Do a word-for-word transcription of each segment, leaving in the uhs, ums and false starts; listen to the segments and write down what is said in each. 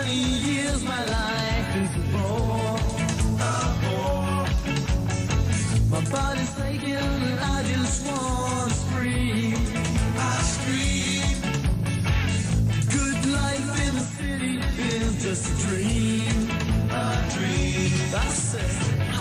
twenty years my life is a bore, a bore. My body's aching and I just want to scream, I scream. Good life in the city is just a dream, a dream. I said, oh,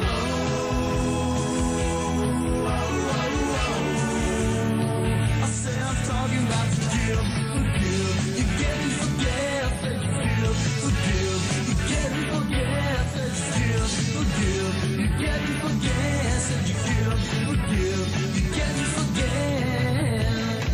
oh, oh, oh. I say I'm talking about forgive, forgive. You get and forget that you feel, forgive. You get and forget that you feel, forgive. You get and forget that you feel, forgive. You get and forget.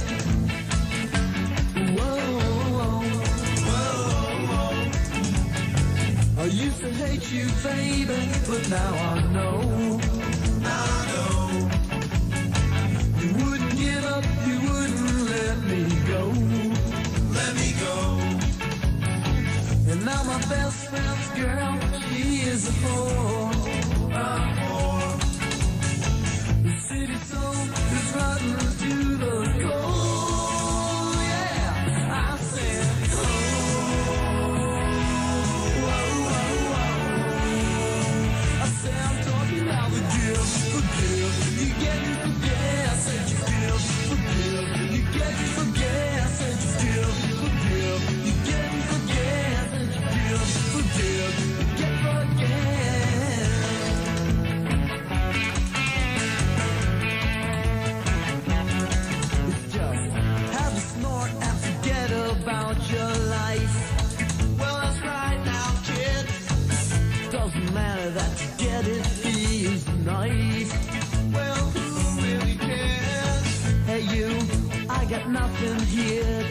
Whoa, whoa, whoa. I used to hate you, baby, but now I know. Now I know. You wouldn't give up, you wouldn't let me go. Let me go. And now my best friend's girl, she is a whore, a whore. The city soul is rotten to the core, yeah. I said, oh, whoa, whoa, whoa. I say I'm talking about forgive, forgive. You get and forget, said you feel, forgive. You get and forget, said you feel, forgive. You get and forget, said you feel, forgive. You get forget. It's just have a snort and forget about your life. Well, that's right now, kid. Doesn't matter that you get it, feels nice. Well, who really cares? Hey, you, I got nothing here